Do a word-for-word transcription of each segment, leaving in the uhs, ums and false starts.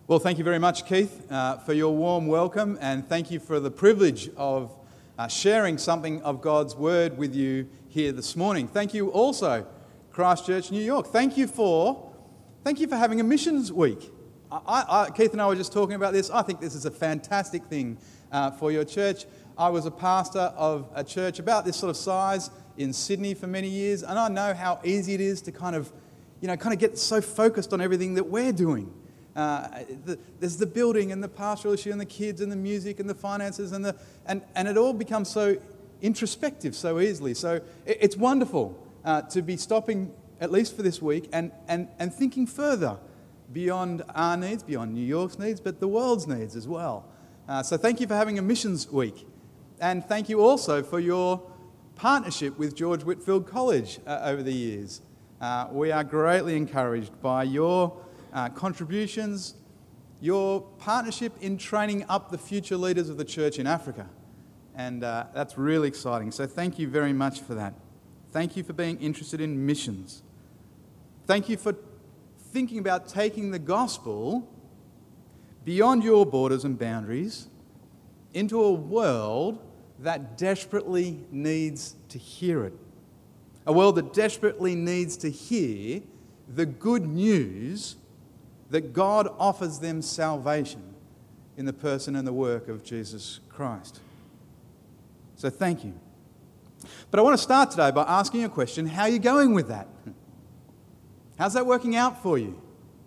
Well, thank you very much, Keith, uh, for your warm welcome, and thank you for the privilege of uh, sharing something of God's Word with you here this morning. Thank you also, Christchurch, New York. Thank you for, thank you for having a missions week. I, I, Keith and I were just talking about this. I think this is a fantastic thing uh, for your church. I was a pastor of a church about this sort of size in Sydney for many years, and I know how easy it is to kind of, you know, kind of get so focused on everything that we're doing. Uh, the, there's the building and the pastoral issue and the kids and the music and the finances and the and, and it all becomes so introspective so easily. So it, it's wonderful uh, to be stopping, at least for this week, and, and, and thinking further beyond our needs, beyond New York's needs, but the world's needs as well. Uh, so thank you for having a missions week. And thank you also for your partnership with George Whitfield College uh, over the years. Uh, we are greatly encouraged by your Uh, contributions, your partnership in training up the future leaders of the church in Africa. And uh, that's really exciting. So thank you very much for that. Thank you for being interested in missions. Thank you for thinking about taking the gospel beyond your borders and boundaries into a world that desperately needs to hear it. A world that desperately needs to hear the good news that God offers them salvation in the person and the work of Jesus Christ. So thank you. But I want to start today by asking a question. How are you going with that? How's that working out for you?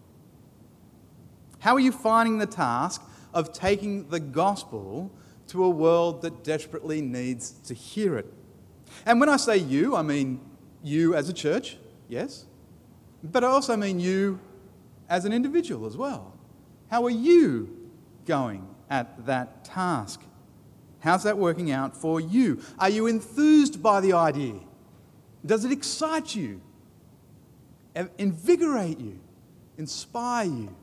How are you finding the task of taking the gospel to a world that desperately needs to hear it? And when I say you, I mean you as a church, yes, but I also mean you as an individual as well. How are you going at that task? How's that working out for you? Are you enthused by the idea? Does it excite you, invigorate you, inspire you?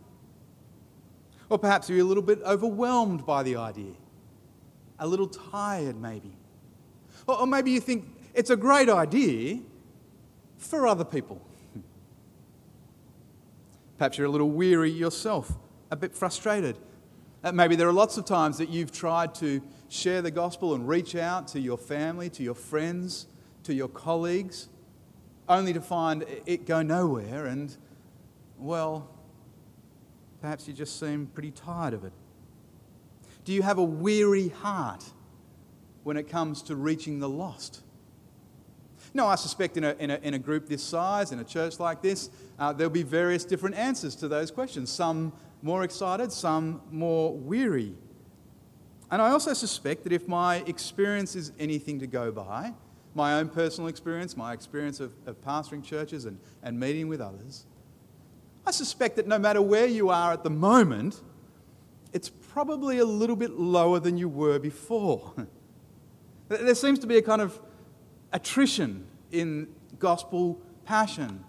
Or perhaps you're a little bit overwhelmed by the idea, a little tired maybe. Or, or maybe you think it's a great idea for other people. Perhaps you're a little weary yourself, a bit frustrated. Uh, maybe there are lots of times that you've tried to share the gospel and reach out to your family, to your friends, to your colleagues, only to find it go nowhere and, well, perhaps you just seem pretty tired of it. Do you have a weary heart when it comes to reaching the lost? No, I suspect in a, in a, in a group this size, in a church like this, uh, there'll be various different answers to those questions. Some more excited, some more weary. And I also suspect that if my experience is anything to go by, my own personal experience, my experience of, of pastoring churches and, and meeting with others, I suspect that no matter where you are at the moment, it's probably a little bit lower than you were before. There seems to be a kind of attrition in gospel passion.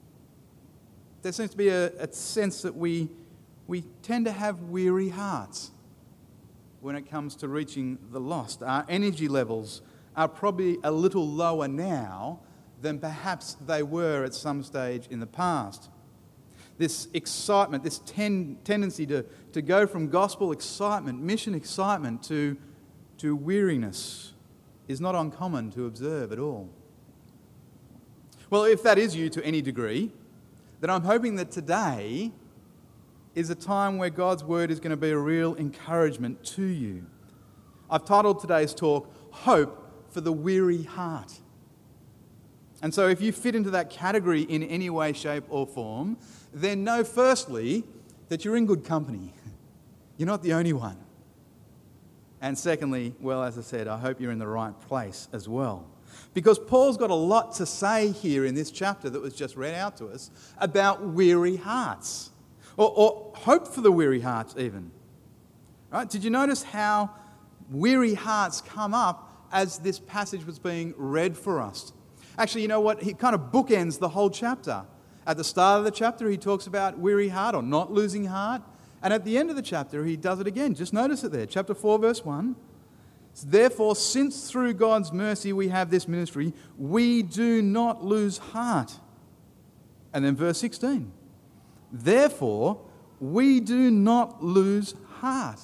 There seems to be a, a sense that we, we tend to have weary hearts when it comes to reaching the lost. Our energy levels are probably a little lower now than perhaps they were at some stage in the past. This excitement, this ten, tendency to, to go from gospel excitement, mission excitement, to, to weariness is not uncommon to observe at all. Well, if that is you to any degree, then I'm hoping that today is a time where God's Word is going to be a real encouragement to you. I've titled today's talk, Hope for the Weary Heart. And so if you fit into that category in any way, shape or form, then know firstly that you're in good company. You're not the only one. And secondly, well, as I said, I hope you're in the right place as well. Because Paul's got a lot to say here in this chapter that was just read out to us about weary hearts. Or, or hope for the weary hearts even. Right? Did you notice how weary hearts come up as this passage was being read for us? Actually, you know what? He kind of bookends the whole chapter. At the start of the chapter, he talks about weary heart or not losing heart. And at the end of the chapter, he does it again. Just notice it there. Chapter four, verse one. Therefore, since through God's mercy we have this ministry, we do not lose heart. And then verse sixteen. Therefore, we do not lose heart.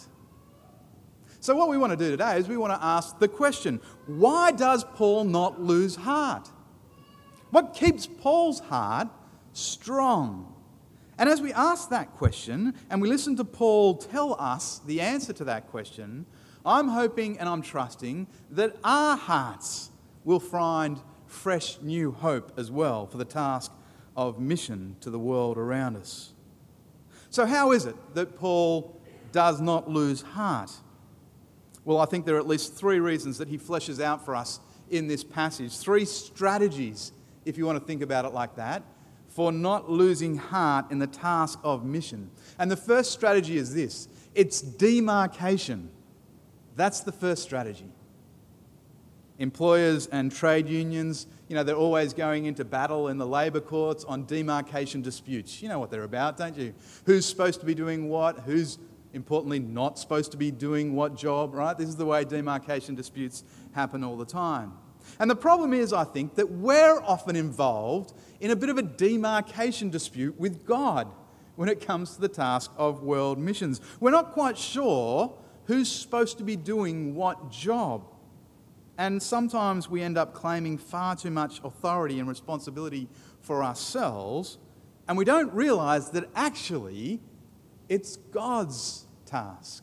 So what we want to do today is we want to ask the question, why does Paul not lose heart? What keeps Paul's heart strong? And as we ask that question and we listen to Paul tell us the answer to that question, I'm hoping and I'm trusting that our hearts will find fresh new hope as well for the task of mission to the world around us. So how is it that Paul does not lose heart? Well, I think there are at least three reasons that he fleshes out for us in this passage. Three strategies, if you want to think about it like that, for not losing heart in the task of mission. And the first strategy is this. It's demarcation. That's the first strategy. Employers and trade unions, you know, they're always going into battle in the labour courts on demarcation disputes. You know what they're about, don't you? Who's supposed to be doing what? Who's, importantly, not supposed to be doing what job, right? This is the way demarcation disputes happen all the time. And the problem is, I think, that we're often involved in a bit of a demarcation dispute with God when it comes to the task of world missions. We're not quite sure who's supposed to be doing what job. And sometimes we end up claiming far too much authority and responsibility for ourselves, and we don't realise that actually it's God's task.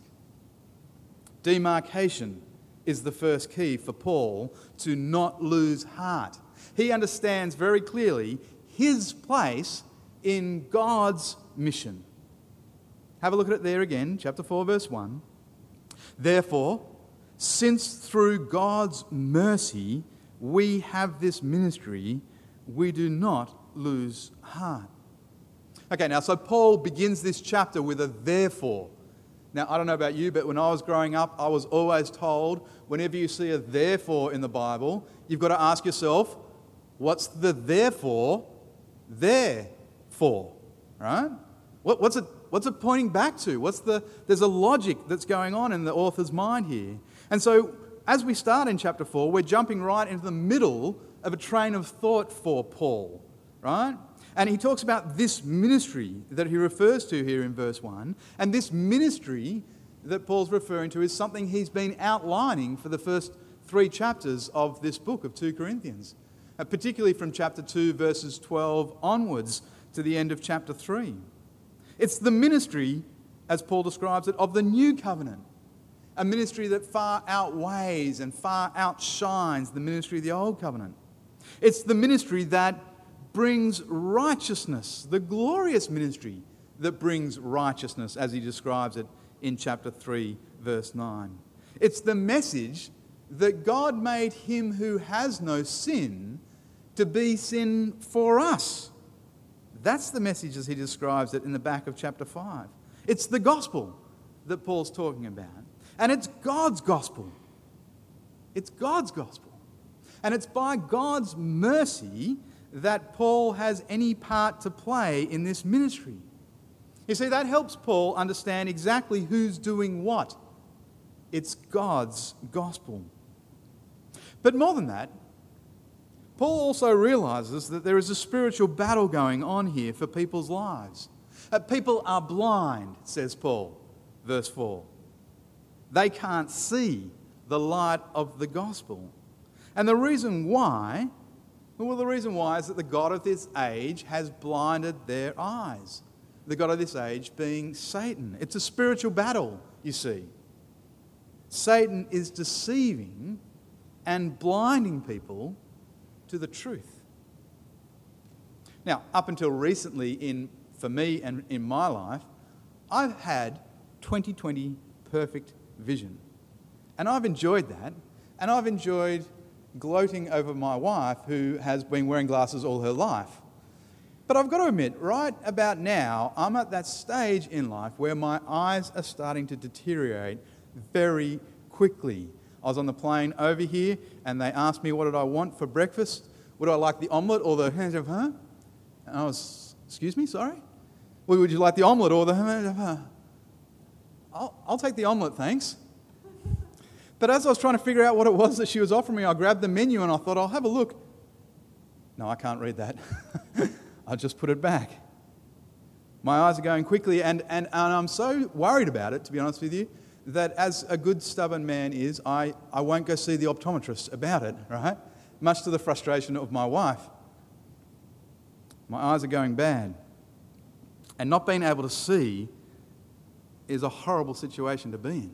Demarcation is the first key for Paul to not lose heart. He understands very clearly his place in God's mission. Have a look at it there again, chapter four, verse one. Therefore, since through God's mercy we have this ministry, we do not lose heart. Okay, now, so Paul begins this chapter with a therefore. Now, I don't know about you, but when I was growing up, I was always told, whenever you see a therefore in the Bible, you've got to ask yourself, what's the therefore there for? Right? What, what's it, what's it pointing back to? What's the, there's a logic that's going on in the author's mind here. And so, as we start in chapter four, we're jumping right into the middle of a train of thought for Paul, right? And he talks about this ministry that he refers to here in verse one. And this ministry that Paul's referring to is something he's been outlining for the first three chapters of this book of Second Corinthians, uh, particularly from chapter two, verses twelve onwards to the end of chapter three. It's the ministry, as Paul describes it, of the new covenant. A ministry that far outweighs and far outshines the ministry of the old covenant. It's the ministry that brings righteousness, the glorious ministry that brings righteousness, as he describes it in chapter three, verse nine. It's the message that God made him who has no sin to be sin for us. That's the message as he describes it in the back of chapter five. It's the gospel that Paul's talking about. And it's God's gospel. It's God's gospel. And it's by God's mercy that Paul has any part to play in this ministry. You see, that helps Paul understand exactly who's doing what. It's God's gospel. But more than that, Paul also realises that there is a spiritual battle going on here for people's lives. Uh, people are blind, says Paul, verse four. They can't see the light of the gospel. And the reason why, well, the reason why is that the God of this age has blinded their eyes. The God of this age being Satan. It's a spiritual battle, you see. Satan is deceiving and blinding people to the truth. Now, up until recently, in for me and in my life, I've had twenty twenty perfect vision. And I've enjoyed that. And I've enjoyed gloating over my wife, who has been wearing glasses all her life. But I've got to admit, right about now, I'm at that stage in life where my eyes are starting to deteriorate very quickly. I was on the plane over here, and they asked me what did I want for breakfast. Would I like the omelette or the... And I was, excuse me, sorry? Well, would you like the omelette or the... I'll, I'll take the omelette, thanks. But as I was trying to figure out what it was that she was offering me, I grabbed the menu and I thought, I'll have a look. No, I can't read that. I'll just put it back. My eyes are going quickly, and, and, and I'm so worried about it, to be honest with you, that as a good stubborn man is, I, I won't go see the optometrist about it, right? Much to the frustration of my wife. My eyes are going bad. And not being able to see is a horrible situation to be in.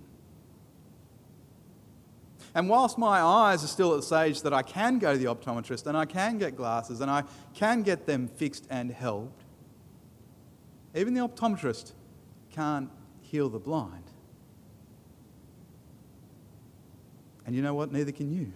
And whilst my eyes are still at the stage that I can go to the optometrist and I can get glasses and I can get them fixed and helped, even the optometrist can't heal the blind. And you know what? Neither can you.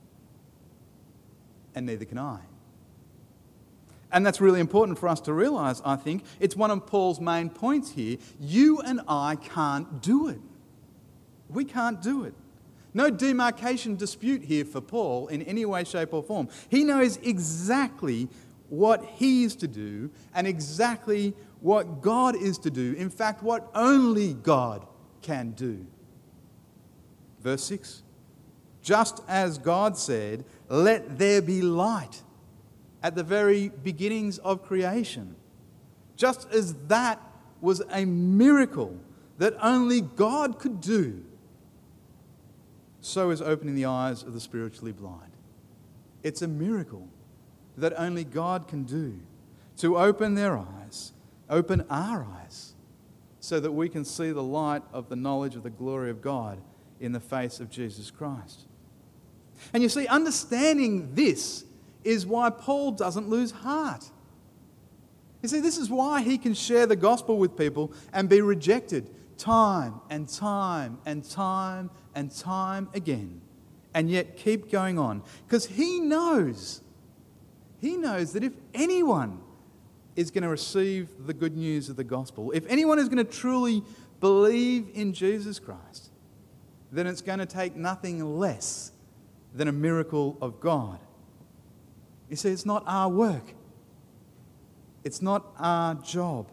And neither can I. And that's really important for us to realise, I think. It's one of Paul's main points here. You and I can't do it. We can't do it. No demarcation dispute here for Paul in any way, shape or form. He knows exactly what he is to do and exactly what God is to do. In fact, what only God can do. Verse six. Just as God said, let there be light at the very beginnings of creation. Just as that was a miracle that only God could do, so is opening the eyes of the spiritually blind. It's a miracle that only God can do, to open their eyes, open our eyes, so that we can see the light of the knowledge of the glory of God in the face of Jesus Christ. And you see, understanding this is why Paul doesn't lose heart. You see, this is why he can share the gospel with people and be rejected time and time and time and time again, and yet keep going on. Because he knows, he knows that if anyone is going to receive the good news of the gospel, if anyone is going to truly believe in Jesus Christ, then it's going to take nothing less than a miracle of God. You see, it's not our work. It's not our job.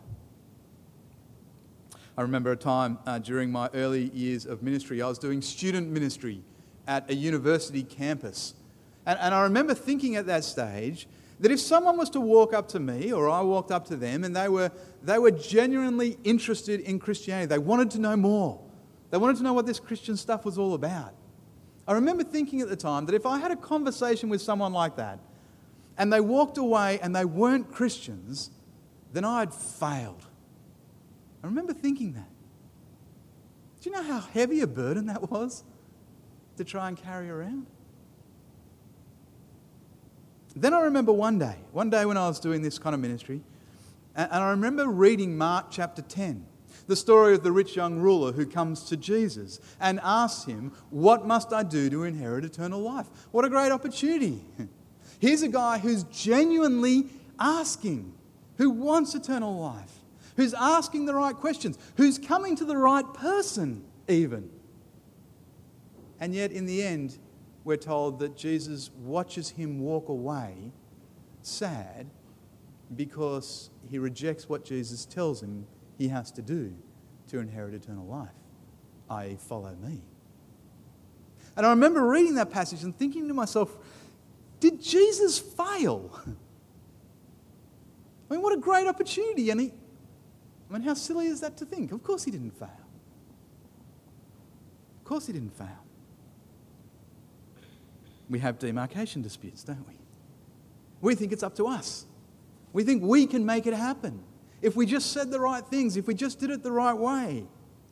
I remember a time uh, during my early years of ministry, I was doing student ministry at a university campus. And, and I remember thinking at that stage that if someone was to walk up to me or I walked up to them and they were, they were genuinely interested in Christianity, they wanted to know more. They wanted to know what this Christian stuff was all about. I remember thinking at the time that if I had a conversation with someone like that and they walked away and they weren't Christians, then I'd failed. I remember thinking that. Do you know how heavy a burden that was to try and carry around? Then I remember one day, one day when I was doing this kind of ministry, and I remember reading Mark chapter ten. The story of the rich young ruler who comes to Jesus and asks him, what must I do to inherit eternal life? What a great opportunity. Here's a guy who's genuinely asking, who wants eternal life, who's asking the right questions, who's coming to the right person even. And yet in the end, we're told that Jesus watches him walk away sad because he rejects what Jesus tells him he has to do to inherit eternal life, that is follow me. And I remember reading that passage and thinking to myself, did Jesus fail? I mean, what a great opportunity. And he, I mean, how silly is that to think? Of course he didn't fail. Of course he didn't fail. We have demarcation disputes, don't we? We think it's up to us. We think we can make it happen. If we just said the right things, if we just did it the right way.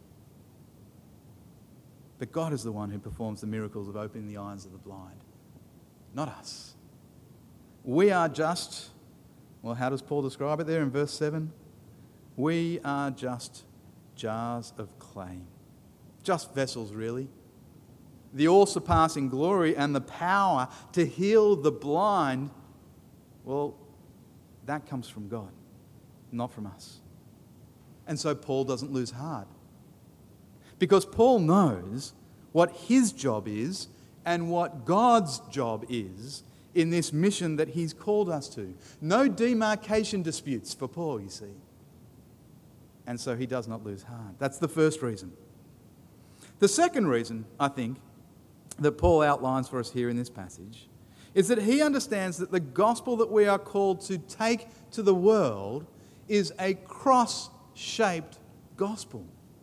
But God is the one who performs the miracles of opening the eyes of the blind, not us. We are just, well, how does Paul describe it there in verse seven? We are just jars of clay. Just vessels, really. The all-surpassing glory and the power to heal the blind, well, that comes from God, not from us. And so Paul doesn't lose heart. Because Paul knows what his job is and what God's job is in this mission that he's called us to. No demarcation disputes for Paul, you see. And so he does not lose heart. That's the first reason. The second reason, I think, that Paul outlines for us here in this passage is that he understands that the gospel that we are called to take to the world is a cross-shaped gospel.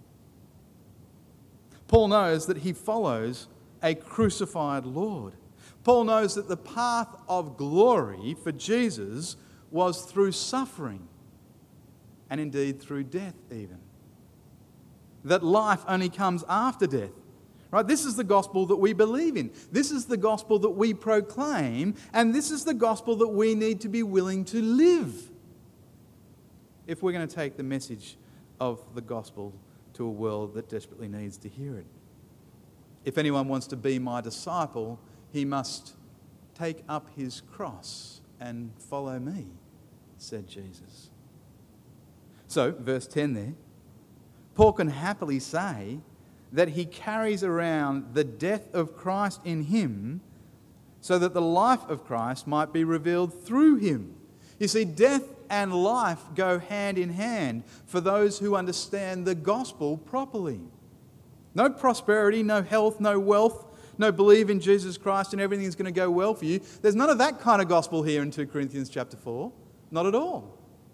Paul knows that he follows a crucified Lord. Paul knows that the path of glory for Jesus was through suffering, and indeed through death even. That life only comes after death. Right? This is the gospel that we believe in. This is the gospel that we proclaim, and this is the gospel that we need to be willing to live if we're going to take the message of the gospel to a world that desperately needs to hear it. If anyone wants to be my disciple, he must take up his cross and follow me, said Jesus. So, verse ten there, Paul can happily say that he carries around the death of Christ in him so that the life of Christ might be revealed through him. You see, death and life go hand in hand for those who understand the gospel properly. No prosperity, no health, no wealth, no believe in Jesus Christ and everything's going to go well for you. There's none of that kind of gospel here in two Corinthians chapter four. Not at all.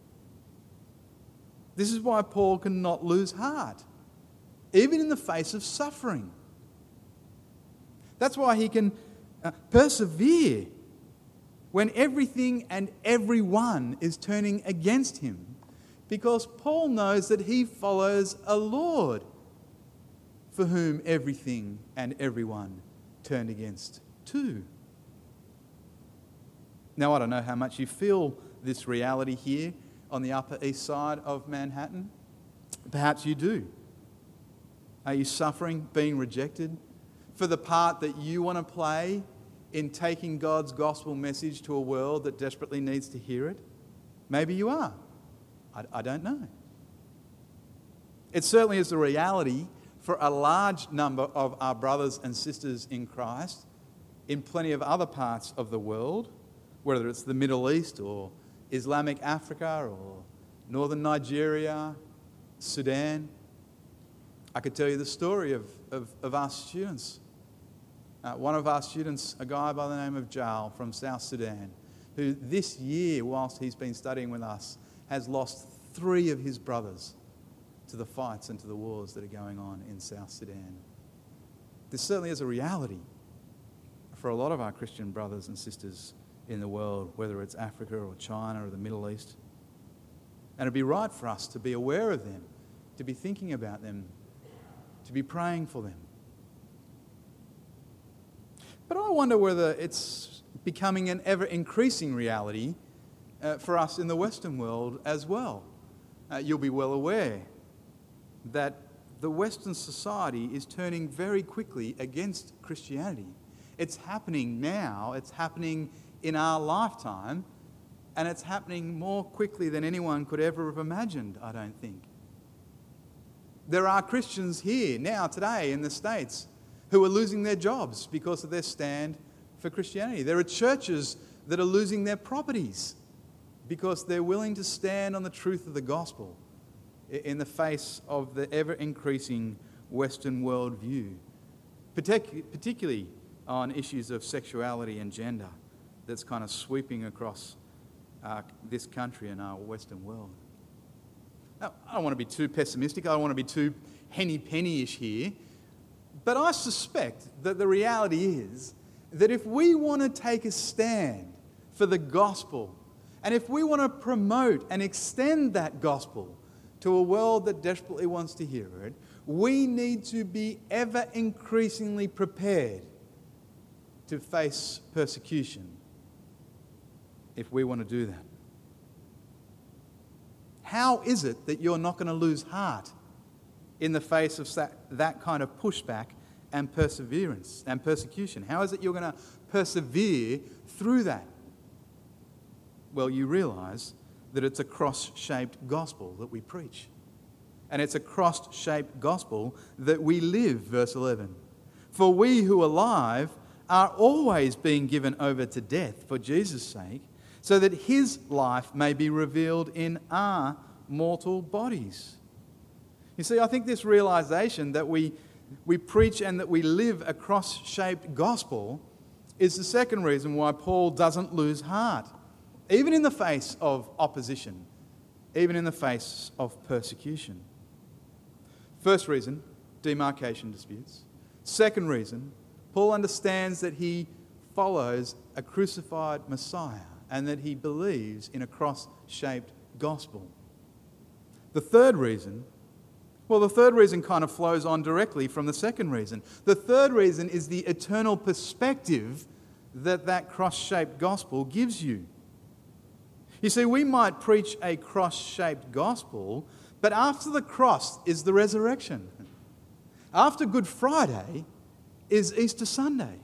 This is why Paul cannot lose heart, even in the face of suffering. That's why he can uh, persevere when everything and everyone is turning against him, because Paul knows that he follows a Lord for whom everything and everyone turned against too. Now, I don't know how much you feel this reality here on the Upper East Side of Manhattan. Perhaps you do. Are you suffering, being rejected for the part that you want to play in taking God's gospel message to a world that desperately needs to hear it? Maybe you are. I, I don't know. It certainly is a reality for a large number of our brothers and sisters in Christ in plenty of other parts of the world, whether it's the Middle East or Islamic Africa or northern Nigeria, Sudan. I could tell you the story of, of, of our students. Uh, one of our students, a guy by the name of Jal from South Sudan, who this year, whilst he's been studying with us, has lost three of his brothers to the fights and to the wars that are going on in South Sudan. This certainly is a reality for a lot of our Christian brothers and sisters in the world, whether it's Africa or China or the Middle East. And it'd be right for us to be aware of them, to be thinking about them, to be praying for them. But I wonder whether it's becoming an ever-increasing reality uh, for us in the Western world as well. Uh, you'll be well aware that the Western society is turning very quickly against Christianity. It's happening now, it's happening in our lifetime, and it's happening more quickly than anyone could ever have imagined, I don't think. There are Christians here now, today, in the States, who are losing their jobs because of their stand for Christianity. There are churches that are losing their properties because they're willing to stand on the truth of the gospel in the face of the ever-increasing Western worldview, particularly on issues of sexuality and gender that's kind of sweeping across uh, this country and our Western world. Now, I don't want to be too pessimistic, I don't want to be too henny-penny-ish here, but I suspect that the reality is that if we want to take a stand for the gospel, and if we want to promote and extend that gospel to a world that desperately wants to hear it, we need to be ever increasingly prepared to face persecution if we want to do that. How is it that you're not going to lose heart in the face of that kind of pushback and perseverance and persecution? How is it you're going to persevere through that? Well, you realise that it's a cross-shaped gospel that we preach. And it's a cross-shaped gospel that we live, verse eleven. For we who are alive are always being given over to death for Jesus' sake, so that his life may be revealed in our mortal bodies. You see, I think this realisation that we, we preach and that we live a cross-shaped gospel is the second reason why Paul doesn't lose heart, even in the face of opposition even in the face of persecution. First reason, demarcation disputes. Second reason, Paul understands that he follows a crucified Messiah and that he believes in a cross-shaped gospel. The third reason, well, the third reason kind of flows on directly from the second reason. The third reason is the eternal perspective that that cross-shaped gospel gives you. You see, we might preach a cross-shaped gospel, but after the cross is the resurrection. After Good Friday is Easter Sunday.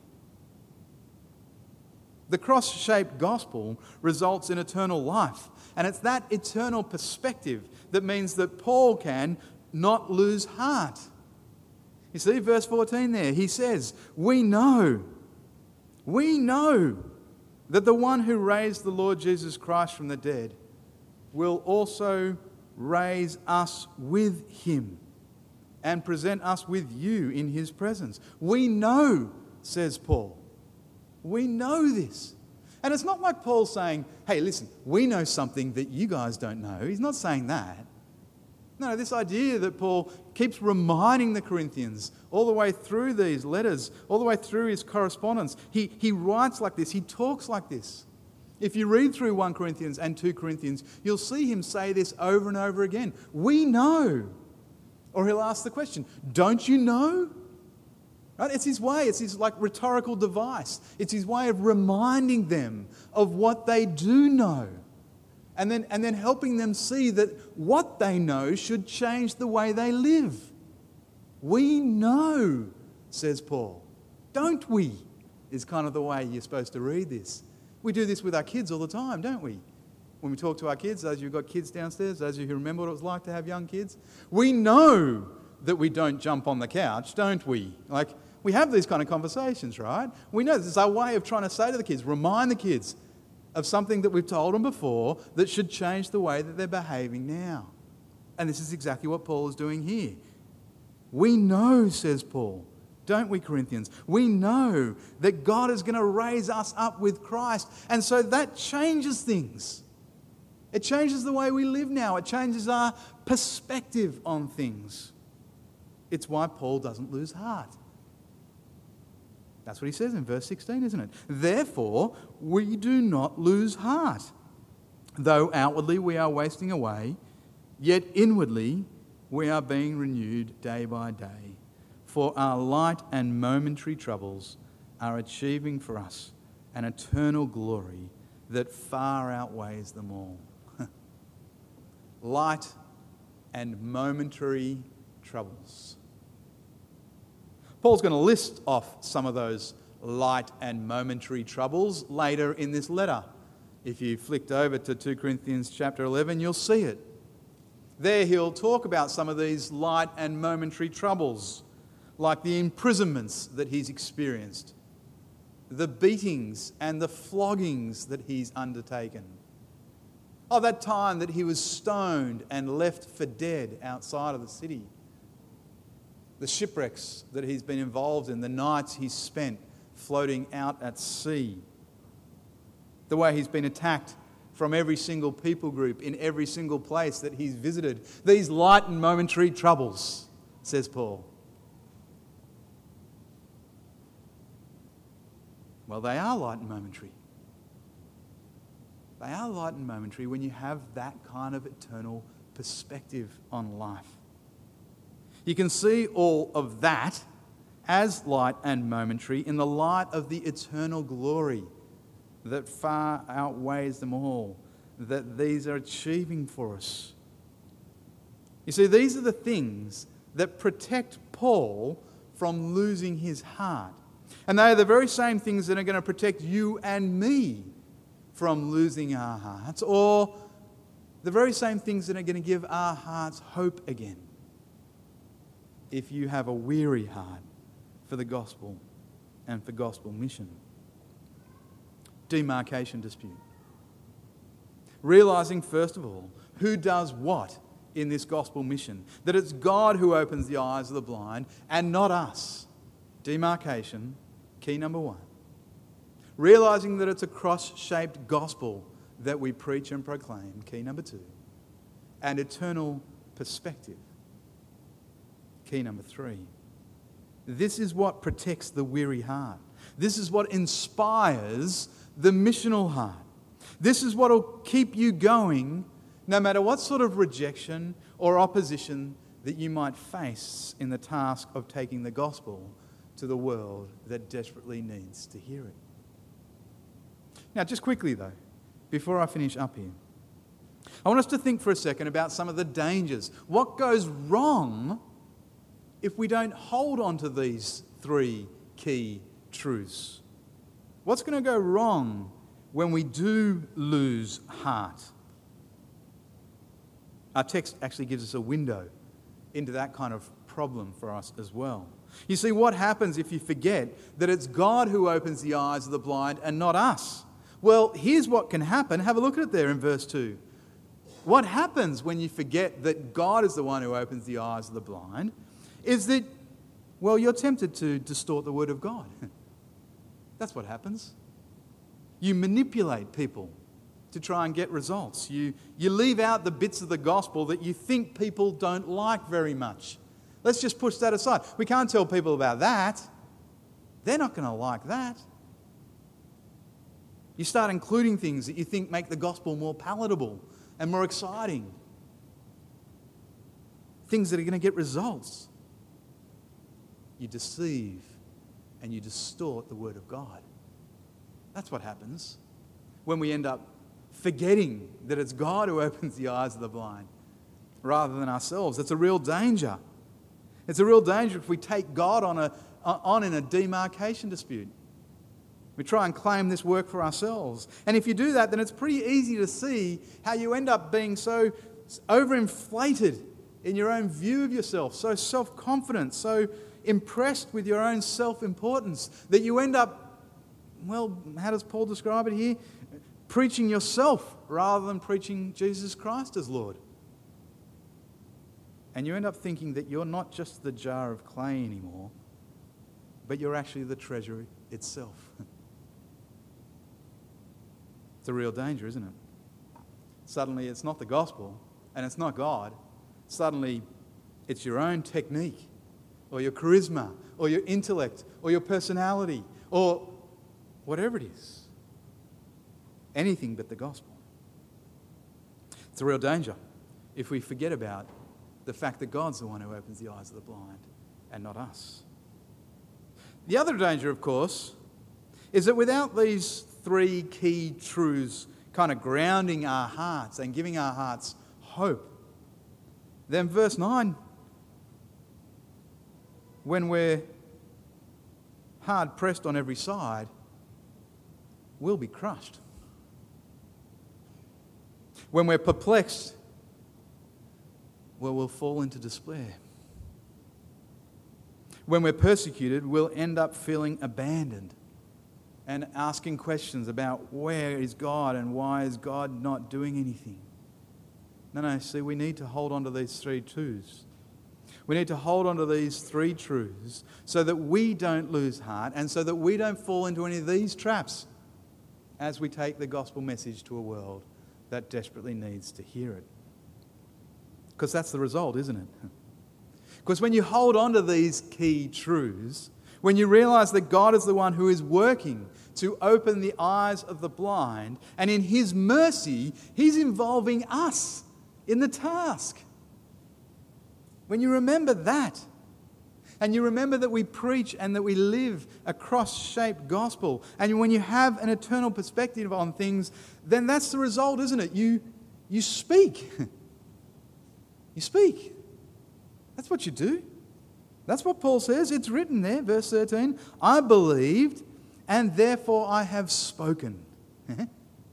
The cross-shaped gospel results in eternal life. And it's that eternal perspective that means that Paul can not lose heart. You see, verse fourteen there, he says, we know, we know that the one who raised the Lord Jesus Christ from the dead will also raise us with him and present us with you in his presence. We know, says Paul. We know this. And it's not like Paul saying, hey, listen, we know something that you guys don't know. He's not saying that. No, this idea that Paul keeps reminding the Corinthians all the way through these letters, all the way through his correspondence. He, he writes like this, he talks like this. If you read through First Corinthians and Second Corinthians, you'll see him say this over and over again. We know. Or he'll ask the question, don't you know? Right? It's his way, it's his like rhetorical device. It's his way of reminding them of what they do know. And then, and then helping them see that what they know should change the way they live. We know, says Paul. Don't we? Is kind of the way you're supposed to read this. We do this with our kids all the time, don't we? When we talk to our kids, those of you who've got kids downstairs, those of you who remember what it was like to have young kids, we know that we don't jump on the couch, don't we? Like, we have these kind of conversations, right? We know this is our way of trying to say to the kids, remind the kids of something that we've told them before that should change the way that they're behaving now. And this is exactly what Paul is doing here. We know, says Paul, don't we, Corinthians? We know that God is going to raise us up with Christ. And so that changes things. It changes the way we live now. It changes our perspective on things. It's why Paul doesn't lose heart. That's what he says in verse sixteen, isn't it? Therefore, we do not lose heart. Though outwardly we are wasting away, yet inwardly we are being renewed day by day. For our light and momentary troubles are achieving for us an eternal glory that far outweighs them all. Light and momentary troubles. Paul's going to list off some of those light and momentary troubles later in this letter. If you flicked over to Second Corinthians chapter eleven, you'll see it. There he'll talk about some of these light and momentary troubles, like the imprisonments that he's experienced, the beatings and the floggings that he's undertaken. Oh, that time that he was stoned and left for dead outside of the city. The shipwrecks that he's been involved in, the nights he's spent floating out at sea. The way he's been attacked from every single people group in every single place that he's visited. These light and momentary troubles, says Paul. Well, they are light and momentary. They are light and momentary when you have that kind of eternal perspective on life. You can see all of that as light and momentary in the light of the eternal glory that far outweighs them all, that these are achieving for us. You see, these are the things that protect Paul from losing his heart. And they are the very same things that are going to protect you and me from losing our hearts, or the very same things that are going to give our hearts hope again. If you have a weary heart for the gospel and for gospel mission. Demarcation dispute. Realizing, first of all, who does what in this gospel mission. That it's God who opens the eyes of the blind and not us. Demarcation, key number one. Realizing that it's a cross-shaped gospel that we preach and proclaim, key number two. and eternal perspective. Key number three. This is what protects the weary heart. This is what inspires the missional heart. This is what will keep you going no matter what sort of rejection or opposition that you might face in the task of taking the gospel to the world that desperately needs to hear it. Now, just quickly though, before I finish up here, I want us to think for a second about some of the dangers. What goes wrong if we don't hold on to these three key truths? What's going to go wrong when we do lose heart? Our text actually gives us a window into that kind of problem for us as well. You see, what happens if you forget that it's God who opens the eyes of the blind and not us? Well, here's what can happen. Have a look at it there in verse two. What happens when you forget that God is the one who opens the eyes of the blind is that, well, you're tempted to distort the word of God. That's what happens. You manipulate people to try and get results. You, you leave out the bits of the gospel that you think people don't like very much. Let's just push that aside. We can't tell people about that. They're not going to like that. You start including things that you think make the gospel more palatable and more exciting. Things that are going to get results. You deceive and you distort the word of God. That's what happens when we end up forgetting that it's God who opens the eyes of the blind rather than ourselves. It's a real danger. It's a real danger if we take God on, a, on in a demarcation dispute. We try and claim this work for ourselves. And if you do that, then it's pretty easy to see how you end up being so overinflated in your own view of yourself, so self-confident, so impressed with your own self-importance, that you end up, well, how does Paul describe it here? Preaching yourself rather than preaching Jesus Christ as Lord. And you end up thinking that you're not just the jar of clay anymore, but you're actually the treasure itself. It's a real danger, isn't it? Suddenly it's not the gospel and it's not God. Suddenly it's your own technique or your charisma or your intellect or your personality or whatever it is. Anything but the gospel. It's a real danger if we forget about the fact that God's the one who opens the eyes of the blind and not us. The other danger, of course, is that without these three key truths kind of grounding our hearts and giving our hearts hope, then verse nine, when we're hard pressed on every side, we'll be crushed. When we're perplexed, well, we'll fall into despair. When we're persecuted, we'll end up feeling abandoned and asking questions about where is God and why is God not doing anything. No, no, see, we need to hold on to these three truths. We need to hold on to these three truths so that we don't lose heart and so that we don't fall into any of these traps as we take the gospel message to a world that desperately needs to hear it. Because that's the result, isn't it? Because when you hold on to these key truths, when you realize that God is the one who is working to open the eyes of the blind, and in His mercy, He's involving us in the task. When you remember that, and you remember that we preach and that we live a cross-shaped gospel, and when you have an eternal perspective on things, then that's the result, isn't it? You, you speak. You speak. That's what you do. That's what Paul says. It's written there, verse thirteen. I believed, and therefore I have spoken. And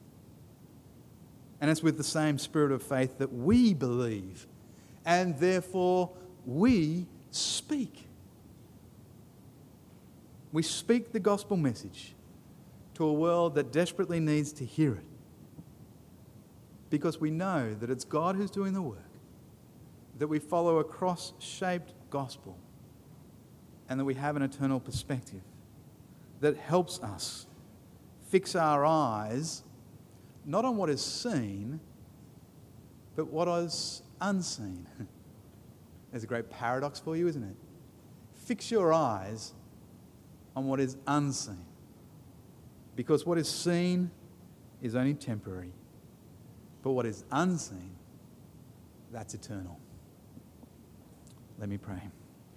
it's with the same spirit of faith that we believe, and therefore we speak. We speak the gospel message to a world that desperately needs to hear it. Because we know that it's God who's doing the work, that we follow a cross-shaped gospel, and that we have an eternal perspective that helps us fix our eyes not on what is seen, but what is unseen. There's a great paradox for you, isn't it? Fix your eyes on what is unseen, because what is seen is only temporary, but what is unseen, that's eternal. Let me pray.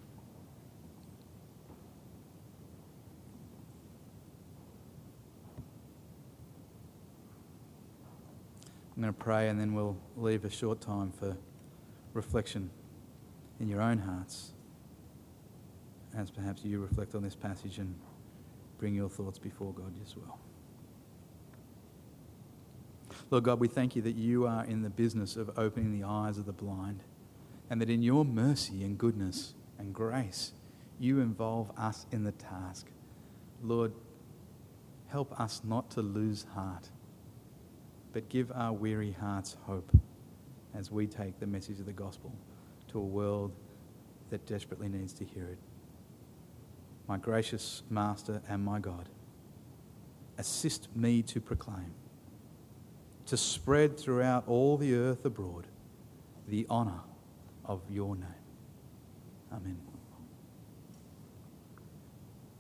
I'm going to pray and then we'll leave a short time for reflection in your own hearts as perhaps you reflect on this passage and bring your thoughts before God as well. Lord God, we thank you that you are in the business of opening the eyes of the blind, and that in your mercy and goodness and grace, you involve us in the task. Lord, help us not to lose heart, but give our weary hearts hope as we take the message of the gospel to a world that desperately needs to hear it. My gracious Master and my God, assist me to proclaim, to spread throughout all the earth abroad the honour of your name. Amen.